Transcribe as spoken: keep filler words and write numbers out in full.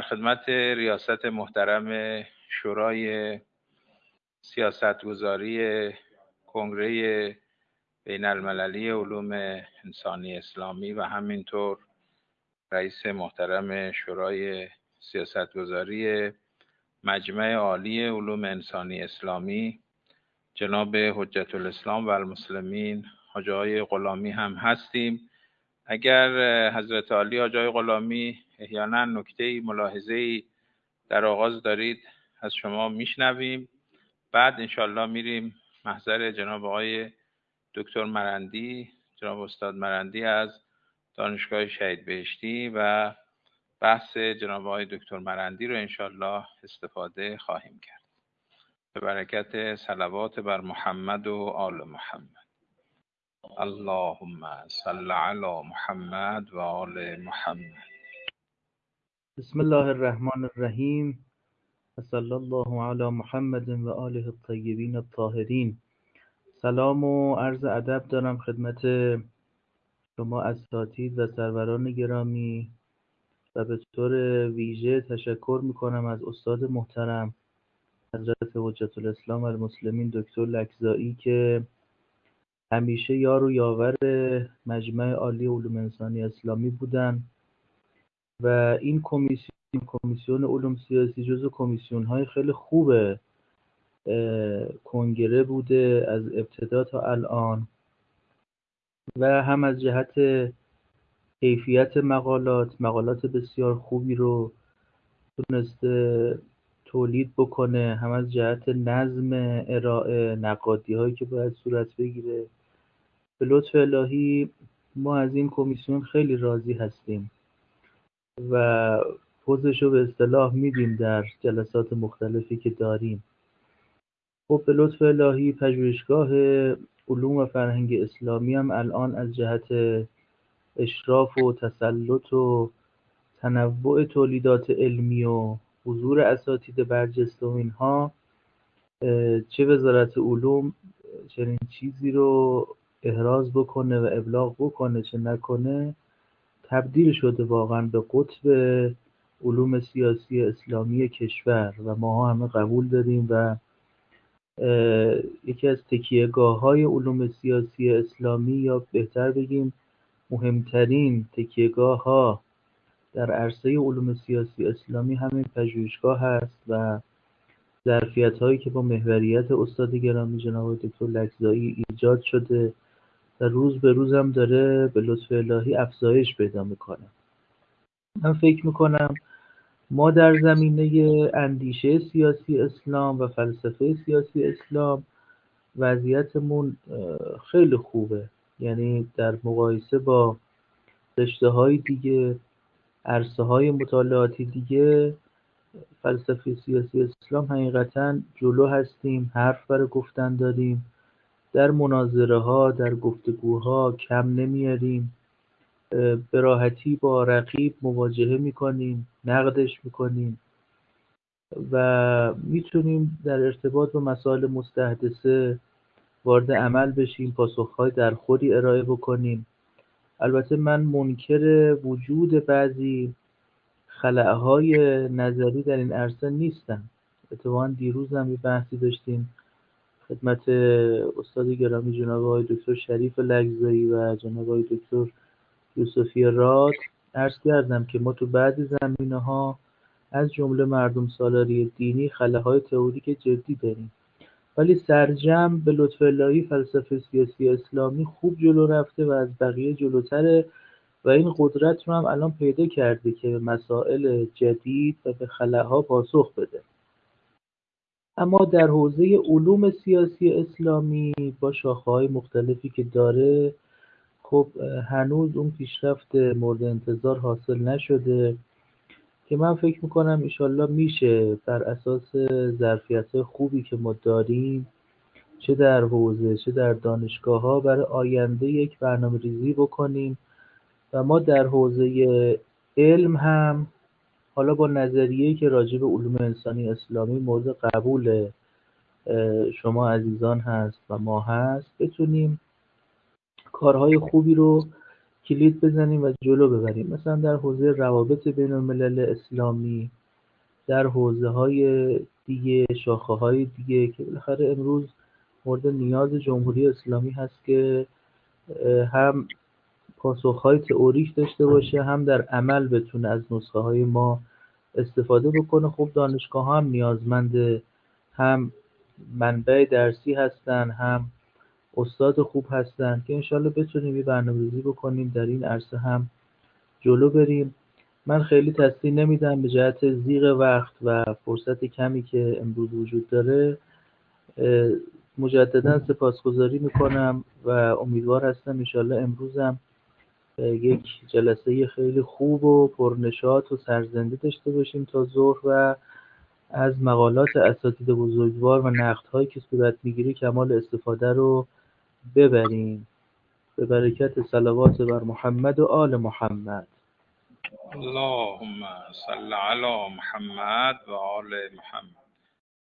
خدمت ریاست محترم شورای سیاستگزاری کنگره بین المللی علوم انسانی اسلامی و همینطور رئیس محترم شورای سیاستگزاری مجمع عالی علوم انسانی اسلامی جناب حجت الاسلام و المسلمین حاجی آقای غلامی هم هستیم. اگر حضرت عالی حاجی آقای غلامی احیانا نکته‌ای ملاحظه‌ای در آغاز دارید از شما میشنویم، بعد انشالله میریم محضر جناب آقای دکتر مرندی، جناب استاد مرندی از دانشگاه شهید بهشتی و بحث جناب آقای دکتر مرندی رو انشالله استفاده خواهیم کرد. به برکت صلوات بر محمد و آل محمد. اللهم صل علی محمد و آل محمد. بسم الله الرحمن الرحیم و صلی الله علی محمد و آله الطیبین الطاهرین. سلام و عرض ادب دارم خدمت شما اساتید و سروران گرامی و به طور ویژه تشکر میکنم از استاد محترم حضرت حجت الاسلام و المسلمین دکتر لکزایی که همیشه یار و یاور مجمع عالی علوم انسانی اسلامی بودن و این کمیسیون کمیسیون علوم سیاسی جزو کمیسیون‌های خیلی خوب کنگره بوده از ابتدا تا الان و هم از جهت کیفیت مقالات مقالات بسیار خوبی رو تونسته تولید بکنه، هم از جهت نظم ارائه نقادی هایی که باید صورت بگیره. به لطف الهی ما از این کمیسیون خیلی راضی هستیم و پوزش رو به اصطلاح میدیم در جلسات مختلفی که داریم. خب به لطف الهی پژوهشگاه علوم و فرهنگ اسلامی هم الان از جهت اشراف و تسلط و تنوع تولیدات علمی و حضور اساتید برجسته و اینها، چه وزارت علوم چنین چیزی رو احراز بکنه و ابلاغ بکنه چه نکنه، تبدیل شده واقعا به قطب علوم سیاسی اسلامی کشور و ماها همه قبول داریم و یکی از تکیهگاه‌های علوم سیاسی اسلامی یا بهتر بگیم مهمترین تکیهگاه‌ها در عرصه علوم سیاسی اسلامی همین پژوهشگاه هست و ظرفیت‌هایی که با محوریت استاد گرامی جناب دکتر لکزایی ایجاد شده و روز به روز هم داره به لطف الهی افزایش پیدا میکنه. من فکر میکنم ما در زمینه اندیشه سیاسی اسلام و فلسفه سیاسی اسلام وضعیتمون خیلی خوبه، یعنی در مقایسه با رشته‌های دیگه، عرصه‌های مطالعاتی دیگه، فلسفه سیاسی اسلام حقیقتاً جلو هستیم، حرف برای گفتن داریم، در مناظره ها در گفتگوها کم نمیاریم، به راحتی با رقیب مواجهه میکنیم، نقدش میکنیم و میتونیم در ارتباط با مسائل مستحدثه وارد عمل بشیم، پاسخهای درخوری ارائه بکنیم. البته من منکر وجود بعضی خلأهای نظری در این عرصه نیستم. اتفاقا دیروز هم یه بحثی داشتیم خدمت استاد گرامی جناب آقای دکتر شریف لکزایی و جناب آقای دکتر یوسفی راد، عرض کردم که ما تو بعضی زمینه‌ها از جمله مردم سالاری دینی خلاهای تئوریک جدی داریم، ولی سرجم به لطف الهی فلسفه سیاسی اسلامی خوب جلو رفته و از بقیه جلوتره و این قدرت رو هم الان پیدا کرده که به مسائل جدید و به خلاها پاسخ بده. اما در حوزه علوم سیاسی اسلامی با شاخه‌های مختلفی که داره، خب هنوز اون پیشرفت مورد انتظار حاصل نشده که من فکر میکنم انشالله میشه بر اساس ظرفیت خوبی که ما داریم، چه در حوزه چه در دانشگاه ها، برای آینده یک برنامه ریزی بکنیم و ما در حوزه علم هم حالا با نظریه‌ای که راجع به علوم انسانی اسلامی مورد قبول شما عزیزان هست و ما هست، بتونیم کارهای خوبی رو کلید بزنیم و جلو ببریم، مثلا در حوزه روابط بین الملل اسلامی، در حوزه‌های دیگه، شاخه‌های دیگه که بالاخره امروز مورد نیاز جمهوری اسلامی هست که هم پاسخ‌های تئوریک داشته باشه، هم در عمل بتونه از نسخه‌های ما استفاده بکنه. خب دانشگاه‌ها هم نیازمند هم منبع درسی هستن، هم استاد خوب هستن که انشالله بتونیم یه برنامه‌ریزی بکنیم در این عرصه هم جلو بریم. من خیلی تصدیق نمیدم به جهت ضیق وقت و فرصت کمی که امروز وجود داره. مجددا سپاسگزاری میکنم و امیدوار هستم انشالله امروزم یک جلسه خیلی خوب و پرنشاط و سرزنده داشته باشیم تا ظهر و از مقالات اساتید بزرگوار و نقدهایی که صورت میگیره کمال استفاده رو ببریم. به برکت صلوات بر محمد و آل محمد. اللهم صل علی محمد و آل محمد.